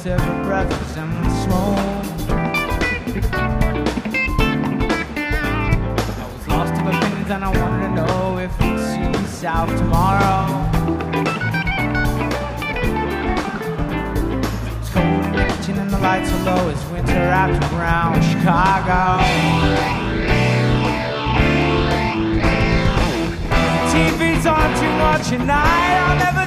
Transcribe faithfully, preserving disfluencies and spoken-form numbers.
was there for breakfast and smoke. I was lost in opinions and I wanted to know if we'd see South tomorrow. It's cold in the kitchen and the lights are low. It's winter wrapped around Chicago. T V's on too much at night. I'll never